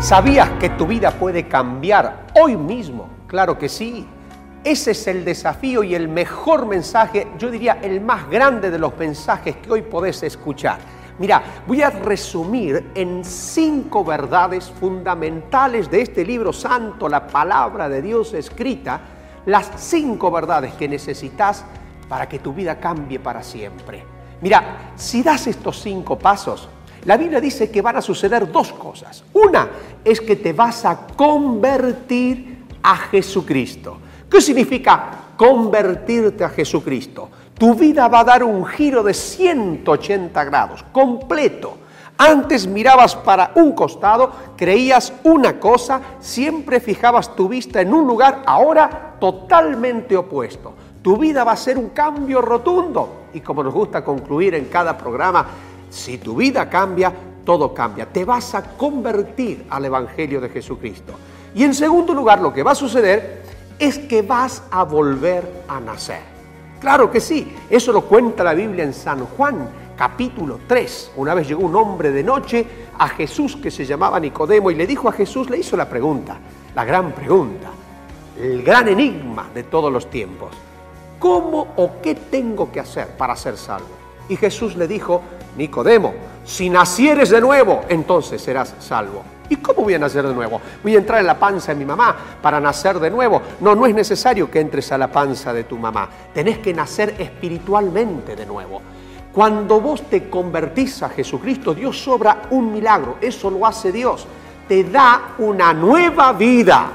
¿Sabías que tu vida puede cambiar hoy mismo? Claro que sí. Ese es el desafío y el mejor mensaje, yo diría el más grande de los mensajes que hoy podés escuchar. Mira, voy a resumir en 5 verdades fundamentales de este libro santo, la palabra de Dios escrita, las 5 verdades que necesitas para que tu vida cambie para siempre. Mira, si das estos 5 pasos, la Biblia dice que van a suceder 2 cosas. Una es que te vas a convertir a Jesucristo. ¿Qué significa convertirte a Jesucristo? Tu vida va a dar un giro de 180 grados, completo. Antes mirabas para un costado, creías una cosa, siempre fijabas tu vista en un lugar, ahora totalmente opuesto. Tu vida va a ser un cambio rotundo. Y como nos gusta concluir en cada programa, si tu vida cambia, todo cambia. Te vas a convertir al Evangelio de Jesucristo. Y en segundo lugar, lo que va a suceder es que vas a volver a nacer. Claro que sí, eso lo cuenta la Biblia en San Juan, capítulo 3. Una vez llegó un hombre de noche a Jesús que se llamaba Nicodemo y le dijo a Jesús, le hizo la pregunta, la gran pregunta, el gran enigma de todos los tiempos. ¿Cómo o qué tengo que hacer para ser salvo? Y Jesús le dijo, Nicodemo, si nacieres de nuevo, entonces serás salvo. ¿Y cómo voy a nacer de nuevo? ¿Voy a entrar en la panza de mi mamá para nacer de nuevo? No, no es necesario que entres a la panza de tu mamá. Tenés que nacer espiritualmente de nuevo. Cuando vos te convertís a Jesucristo, Dios obra un milagro. Eso lo hace Dios. Te da una nueva vida.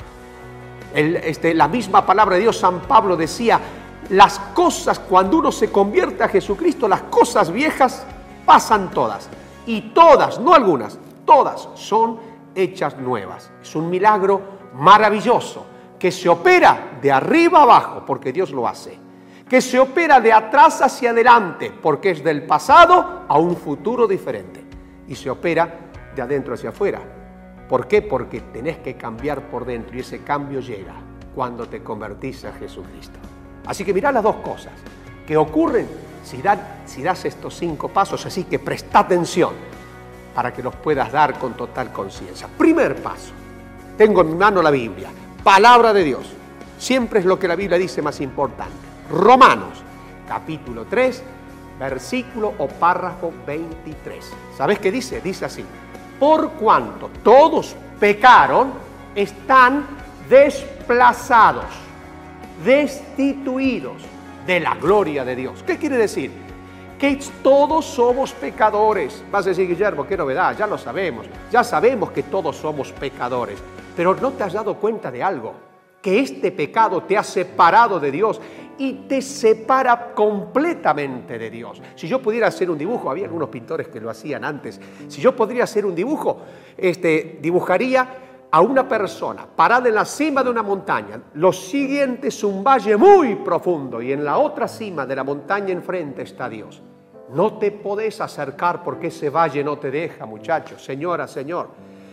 La misma palabra de Dios, San Pablo decía, las cosas, cuando uno se convierte a Jesucristo, las cosas viejas pasan todas. Y todas, no algunas, todas son hechas nuevas. Es un milagro maravilloso que se opera de arriba abajo porque Dios lo hace. Que se opera de atrás hacia adelante porque es del pasado a un futuro diferente. Y se opera de adentro hacia afuera. ¿Por qué? Porque tenés que cambiar por dentro y ese cambio llega cuando te convertís a Jesucristo. Así que mirá las 2 cosas que ocurren si das estos 5 pasos, así que presta atención para que los puedas dar con total conciencia. Primer paso, tengo en mi mano la Biblia, palabra de Dios, siempre es lo que la Biblia dice más importante. Romanos, capítulo 3, versículo o párrafo 23. ¿Sabes qué dice? Dice así, por cuanto todos pecaron, están desplazados, destituidos de la gloria de Dios. ¿Qué quiere decir? Que todos somos pecadores. Vas a decir, Guillermo, qué novedad, ya lo sabemos. Ya sabemos que todos somos pecadores. Pero ¿no te has dado cuenta de algo? Que este pecado te ha separado de Dios y te separa completamente de Dios. Si yo pudiera hacer un dibujo, había algunos pintores que lo hacían antes. Si yo podría hacer un dibujo, dibujaría a una persona parada en la cima de una montaña. Lo siguiente es un valle muy profundo y en la otra cima de la montaña enfrente está Dios. No te podés acercar porque ese valle no te deja, muchachos, señora, señor.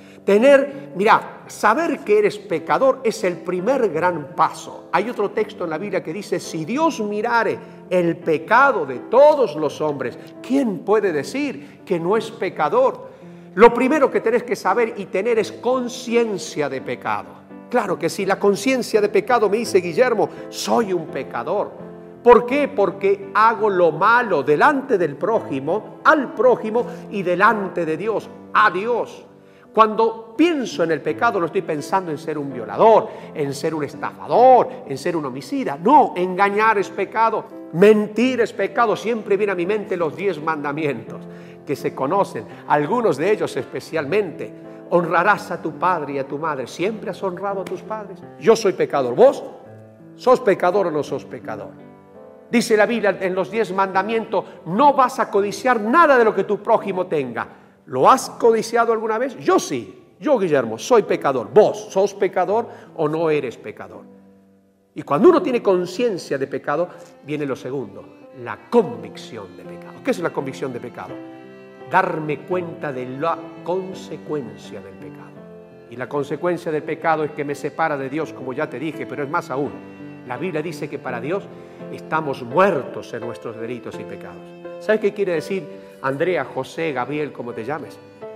Saber que eres pecador es el primer gran paso. Hay otro texto en la Biblia que dice, si Dios mirare el pecado de todos los hombres, ¿quién puede decir que no es pecador? Lo primero que tenés que saber y tener es conciencia de pecado. Claro que sí, la conciencia de pecado me dice, Guillermo, soy un pecador. ¿Por qué? Porque hago lo malo delante del prójimo, al prójimo y delante de Dios, a Dios. Cuando pienso en el pecado no estoy pensando en ser un violador, en ser un estafador, en ser un homicida. No, engañar es pecado, mentir es pecado. Siempre viene a mi mente los 10 mandamientos que se conocen, algunos de ellos especialmente. Honrarás a tu padre y a tu madre. ¿Siempre has honrado a tus padres? Yo soy pecador. ¿Vos sos pecador o no sos pecador? Dice la Biblia en los 10 mandamientos, no vas a codiciar nada de lo que tu prójimo tenga. ¿Lo has codiciado alguna vez? Yo sí. Yo, Guillermo, soy pecador. ¿Vos sos pecador o no eres pecador? Y cuando uno tiene conciencia de pecado, viene lo segundo, la convicción de pecado. ¿Qué es la convicción de pecado? Darme cuenta de la consecuencia del pecado. Y la consecuencia del pecado es que me separa de Dios, como ya te dije, pero es más aún. La Biblia dice que para Dios estamos muertos en nuestros delitos y pecados. ¿Sabes qué quiere decir, Andrea, José, Gabriel, como te llames?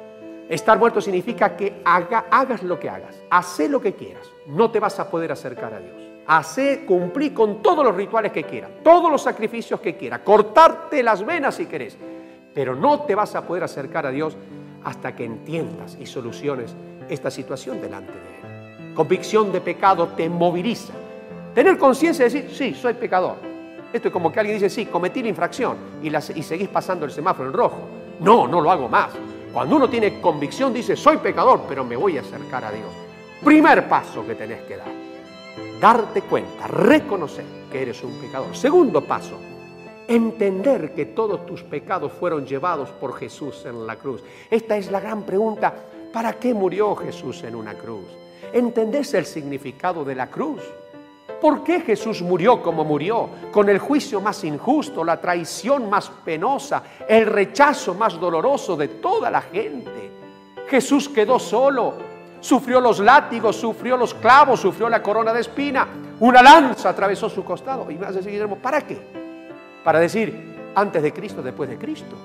Estar muerto significa que hagas lo que hagas, haz lo que quieras, no te vas a poder acercar a Dios. Cumplir con todos los rituales que quieras, todos los sacrificios que quieras, cortarte las venas si querés, pero no te vas a poder acercar a Dios hasta que entiendas y soluciones esta situación delante de Él. Convicción de pecado te moviliza. Tener conciencia de decir, sí, soy pecador. Esto es como que alguien dice, sí, cometí la infracción y seguís pasando el semáforo en rojo. No lo hago más. Cuando uno tiene convicción, dice, soy pecador, pero me voy a acercar a Dios. Primer paso que tenés que dar. Darte cuenta, reconocer que eres un pecador. Segundo paso, entender que todos tus pecados fueron llevados por Jesús en la cruz. Esta es la gran pregunta, ¿para qué murió Jesús en una cruz? ¿Entendés el significado de la cruz? ¿Por qué Jesús murió como murió? Con el juicio más injusto, la traición más penosa, el rechazo más doloroso de toda la gente. Jesús quedó solo, sufrió los látigos, sufrió los clavos, sufrió la corona de espina, una lanza atravesó su costado. Y me hace decir, Guillermo, ¿para qué? Para decir, antes de Cristo, después de Cristo.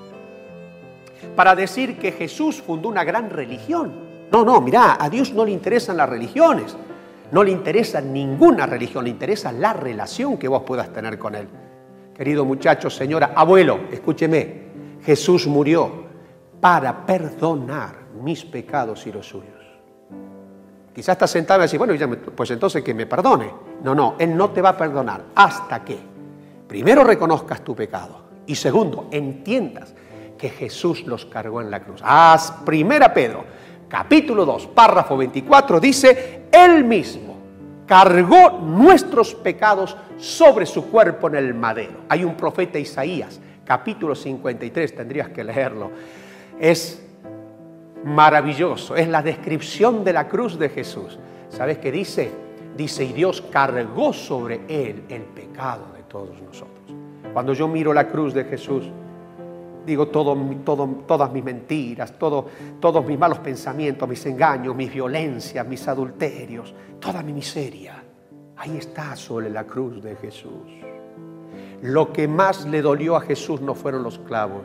Para decir que Jesús fundó una gran religión. No, mirá, a Dios no le interesan las religiones. No le interesa ninguna religión, le interesa la relación que vos puedas tener con Él. Querido muchacho, señora, abuelo, escúcheme. Jesús murió para perdonar mis pecados y los suyos. Quizás estás sentado y decís, bueno, pues entonces que me perdone. No, Él no te va a perdonar hasta que primero reconozcas tu pecado y segundo, entiendas que Jesús los cargó en la cruz. Primera Pedro, capítulo 2, párrafo 24, dice, Él mismo cargó nuestros pecados sobre su cuerpo en el madero. Hay un profeta Isaías, capítulo 53, tendrías que leerlo. Es maravilloso, es la descripción de la cruz de Jesús. ¿Sabes qué dice? Dice, y Dios cargó sobre Él el pecado de todos nosotros. Cuando yo miro la cruz de Jesús, digo todas mis mentiras, todos mis malos pensamientos, mis engaños, mis violencias, mis adulterios, toda mi miseria. Ahí está sobre la cruz de Jesús. Lo que más le dolió a Jesús no fueron los clavos.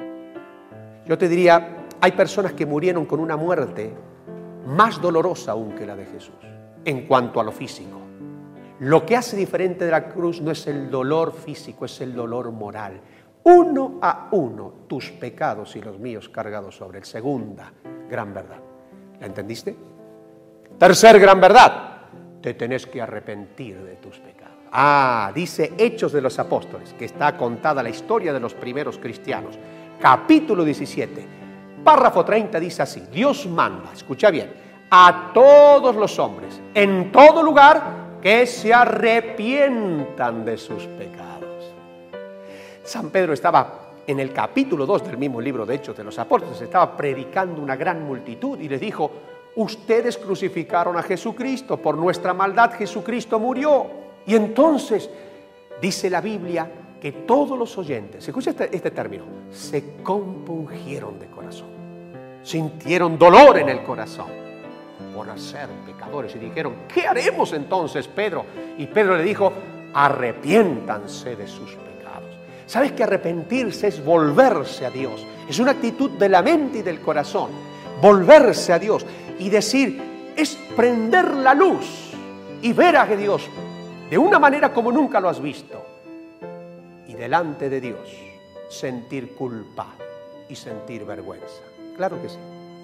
Yo te diría, hay personas que murieron con una muerte más dolorosa aún que la de Jesús, en cuanto a lo físico. Lo que hace diferente de la cruz no es el dolor físico, es el dolor moral. Uno a uno, tus pecados y los míos cargados sobre él. Segunda gran verdad. ¿La entendiste? Tercer gran verdad. Te tenés que arrepentir de tus pecados. Dice Hechos de los Apóstoles, que está contada la historia de los primeros cristianos. Capítulo 17, párrafo 30 dice así. Dios manda, escucha bien, a todos los hombres, en todo lugar, que se arrepientan de sus pecados. San Pedro estaba en el capítulo 2 del mismo libro de Hechos de los Apóstoles, estaba predicando una gran multitud y les dijo, ustedes crucificaron a Jesucristo, por nuestra maldad Jesucristo murió. Y entonces dice la Biblia que todos los oyentes, escucha este término, se compungieron de corazón, sintieron dolor en el corazón por ser pecadores y dijeron, ¿qué haremos entonces, Pedro? Y Pedro le dijo, arrepiéntanse de sus pecados. ¿Sabes que arrepentirse es volverse a Dios? Es una actitud de la mente y del corazón. Volverse a Dios y decir, es prender la luz y ver a Dios de una manera como nunca lo has visto. Y delante de Dios sentir culpa y sentir vergüenza. Claro que sí.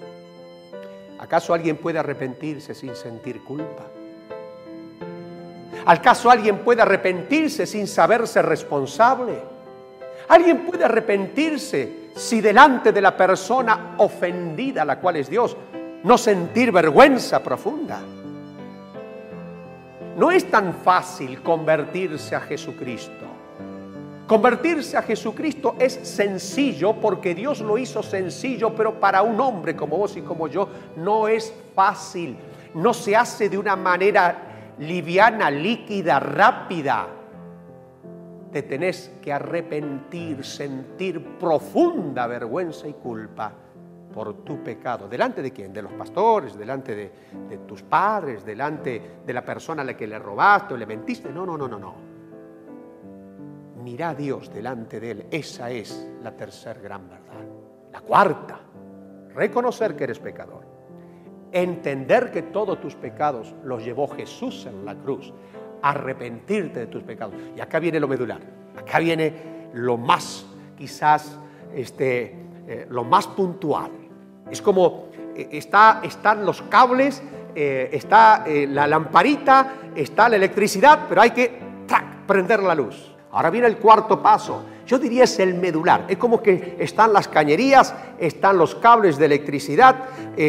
¿Acaso alguien puede arrepentirse sin sentir culpa? ¿Acaso alguien puede arrepentirse sin saberse responsable? ¿Alguien puede arrepentirse si delante de la persona ofendida, la cual es Dios, no sentir vergüenza profunda? No es tan fácil convertirse a Jesucristo. Convertirse a Jesucristo es sencillo porque Dios lo hizo sencillo, pero para un hombre como vos y como yo no es fácil. No se hace de una manera liviana, líquida, rápida. Te tenés que arrepentir, sentir profunda vergüenza y culpa por tu pecado. ¿Delante de quién? De los pastores, delante de tus padres, delante de la persona a la que le robaste o le mentiste. No. Mirá a Dios delante de Él. Esa es la tercera gran verdad. La cuarta, reconocer que eres pecador, entender que todos tus pecados los llevó Jesús en la cruz, arrepentirte de tus pecados. Y acá viene lo medular, acá viene lo más, quizás, lo más puntual. Es como están los cables, está la lamparita, está la electricidad, pero hay que prender la luz. Ahora viene el cuarto paso. Yo diría es el medular. Es como que están las cañerías, están los cables de electricidad,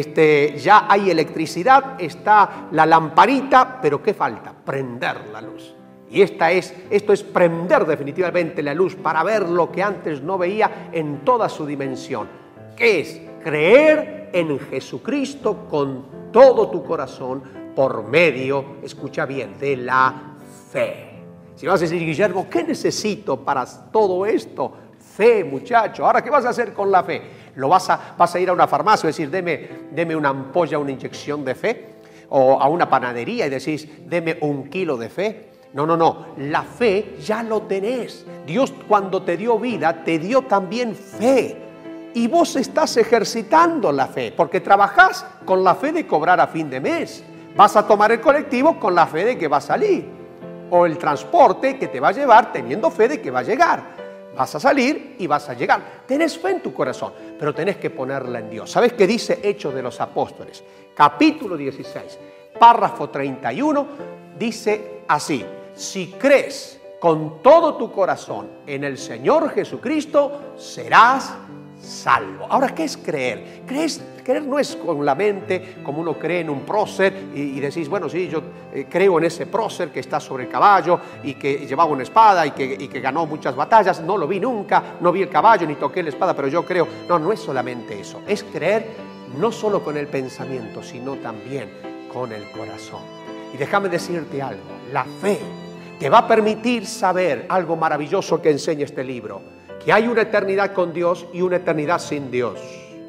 ya hay electricidad, está la lamparita, pero ¿qué falta? Prender la luz. Y esto es prender definitivamente la luz para ver lo que antes no veía en toda su dimensión. ¿Qué es? Creer en Jesucristo con todo tu corazón por medio, escucha bien, de la fe. Si vas a decir, Guillermo, ¿qué necesito para todo esto? Fe, muchacho. Ahora, ¿qué vas a hacer con la fe? ¿Vas a ir a una farmacia y decir, deme una ampolla, una inyección de fe? ¿O a una panadería y decís, deme 1 kilo de fe? No. La fe ya lo tenés. Dios, cuando te dio vida, te dio también fe. Y vos estás ejercitando la fe, porque trabajás con la fe de cobrar a fin de mes. Vas a tomar el colectivo con la fe de que va a salir. O el transporte que te va a llevar teniendo fe de que va a llegar. Vas a salir y vas a llegar. Tenés fe en tu corazón, pero tenés que ponerla en Dios. ¿Sabes qué dice Hechos de los Apóstoles? Capítulo 16, párrafo 31, dice así: si crees con todo tu corazón en el Señor Jesucristo, serás salvo. Ahora, ¿qué es creer? Creer no es con la mente, como uno cree en un prócer y decís, bueno, sí, yo creo en ese prócer que está sobre el caballo y que llevaba una espada y que ganó muchas batallas. No lo vi nunca, no vi el caballo ni toqué la espada, pero yo creo. No es solamente eso. Es creer no solo con el pensamiento, sino también con el corazón. Y déjame decirte algo, la fe te va a permitir saber algo maravilloso que enseña este libro: que hay una eternidad con Dios y una eternidad sin Dios,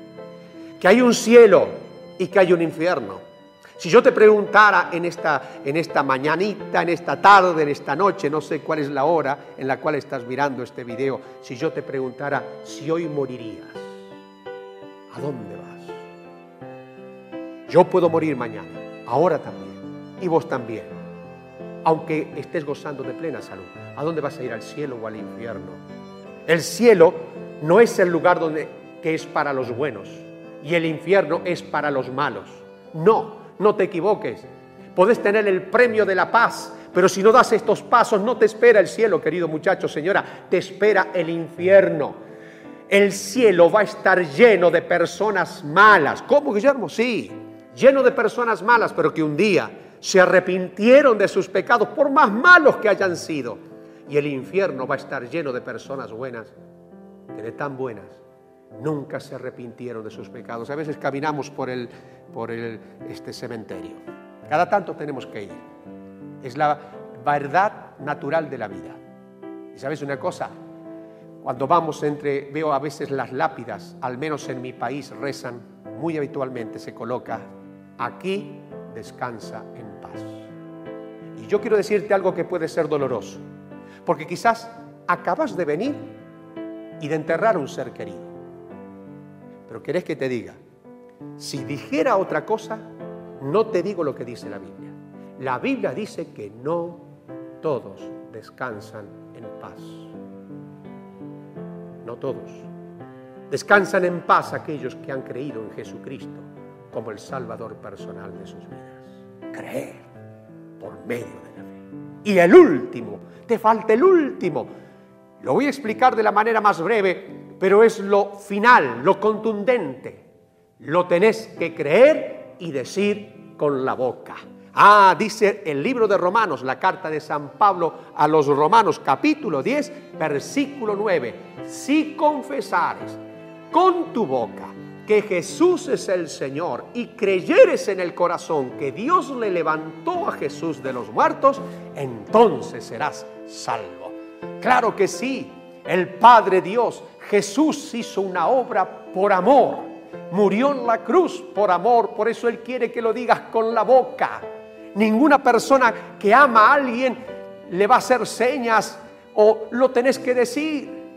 que hay un cielo y que hay un infierno. Si yo te preguntara en esta mañanita, en esta tarde, en esta noche, no sé cuál es la hora en la cual estás mirando este video, si yo te preguntara si hoy morirías, ¿a dónde vas? Yo puedo morir mañana, ahora también, y vos también, aunque estés gozando de plena salud. ¿A dónde vas a ir? ¿Al cielo o al infierno? El cielo no es el lugar que es para los buenos y el infierno es para los malos. No te equivoques. Podés tener el premio de la paz, pero si no das estos pasos, no te espera el cielo, querido muchacho, señora, te espera el infierno. El cielo va a estar lleno de personas malas. ¿Cómo, Guillermo? Sí, lleno de personas malas, pero que un día se arrepintieron de sus pecados, por más malos que hayan sido. Y el infierno va a estar lleno de personas buenas, que de tan buenas nunca se arrepintieron de sus pecados. A veces caminamos por este cementerio. Cada tanto tenemos que ir. Es la verdad natural de la vida. ¿Y sabes una cosa? Cuando vamos veo a veces las lápidas, al menos en mi país rezan, muy habitualmente se coloca: aquí descansa en paz. Y yo quiero decirte algo que puede ser doloroso, porque quizás acabas de venir y de enterrar a un ser querido. Pero ¿querés que te diga? Si dijera otra cosa, no te digo lo que dice la Biblia. La Biblia dice que no todos descansan en paz. No todos. Descansan en paz aquellos que han creído en Jesucristo como el Salvador personal de sus vidas. Creer por medio de la fe. Y el último, te falta el último. Lo voy a explicar de la manera más breve, pero es lo final, lo contundente. Lo tenés que creer y decir con la boca. Dice el libro de Romanos, la carta de San Pablo a los Romanos, capítulo 10, versículo 9. Si confesares con tu boca que Jesús es el Señor y creyeres en el corazón que Dios le levantó a Jesús de los muertos, entonces serás salvo. Claro que sí, el Padre Dios, Jesús hizo una obra por amor, murió en la cruz por amor, por eso Él quiere que lo digas con la boca. Ninguna persona que ama a alguien le va a hacer señas o lo tenés que decir.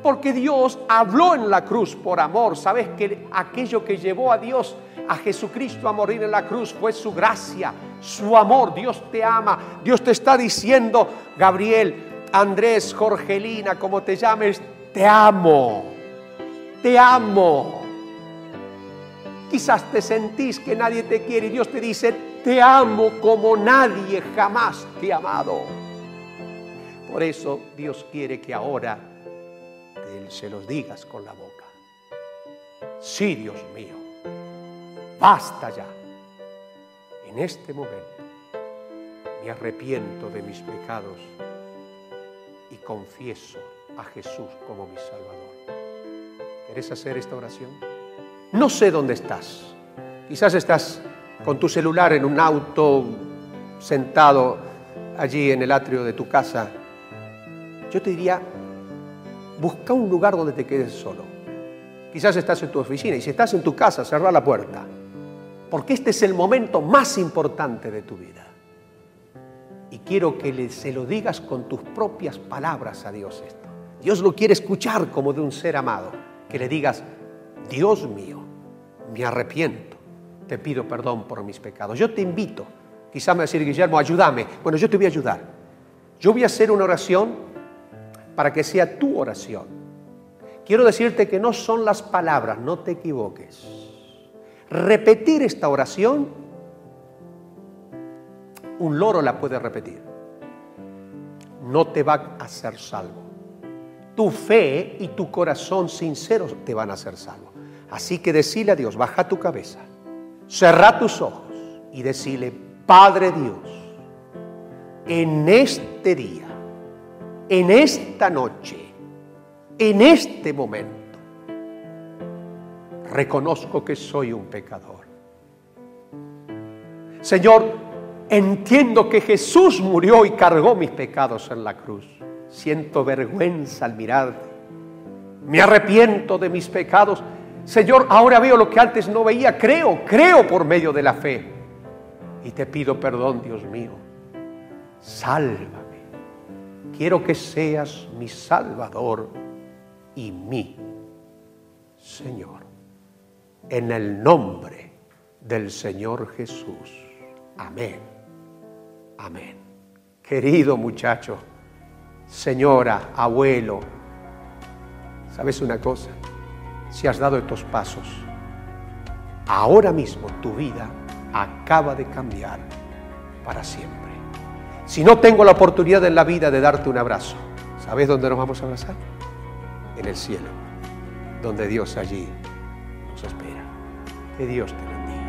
Porque Dios habló en la cruz por amor. ¿Sabes que aquello que llevó a Dios, a Jesucristo a morir en la cruz fue su gracia, su amor? Dios te ama. Dios te está diciendo, Gabriel, Andrés, Jorgelina, como te llames, te amo. Te amo. Quizás te sentís que nadie te quiere y Dios te dice, te amo como nadie jamás te ha amado. Por eso Dios quiere que ahora se los digas con la boca. Sí, Dios mío, basta ya. En este momento me arrepiento de mis pecados y confieso a Jesús como mi Salvador. ¿Querés hacer esta oración? No sé dónde estás. Quizás estás con tu celular en un auto, sentado allí en el atrio de tu casa. Yo te diría, busca un lugar donde te quedes solo. Quizás estás en tu oficina y si estás en tu casa, cerrá la puerta. Porque este es el momento más importante de tu vida. Y quiero que se lo digas con tus propias palabras a Dios esto. Dios lo quiere escuchar como de un ser amado. Que le digas, Dios mío, me arrepiento. Te pido perdón por mis pecados. Yo te invito. Quizás me va a decir, Guillermo, ayúdame. Bueno, yo te voy a ayudar. Yo voy a hacer una oración para que sea tu oración. Quiero decirte que no son las palabras, no te equivoques. Repetir esta oración, un loro la puede repetir. No te va a hacer salvo. Tu fe y tu corazón sinceros te van a hacer salvo. Así que decile a Dios, baja tu cabeza, cerrá tus ojos y decile, Padre Dios, en este día, en esta noche, en este momento, reconozco que soy un pecador. Señor, entiendo que Jesús murió y cargó mis pecados en la cruz. Siento vergüenza al mirarte. Me arrepiento de mis pecados. Señor, ahora veo lo que antes no veía. Creo por medio de la fe. Y te pido perdón, Dios mío. Sálvame. Quiero que seas mi Salvador y mi Señor. En el nombre del Señor Jesús. Amén. Amén. Querido muchacho, señora, abuelo, ¿sabes una cosa? Si has dado estos pasos, ahora mismo tu vida acaba de cambiar para siempre. Si no tengo la oportunidad en la vida de darte un abrazo, ¿sabes dónde nos vamos a abrazar? En el cielo, donde Dios allí nos espera. Que Dios te bendiga.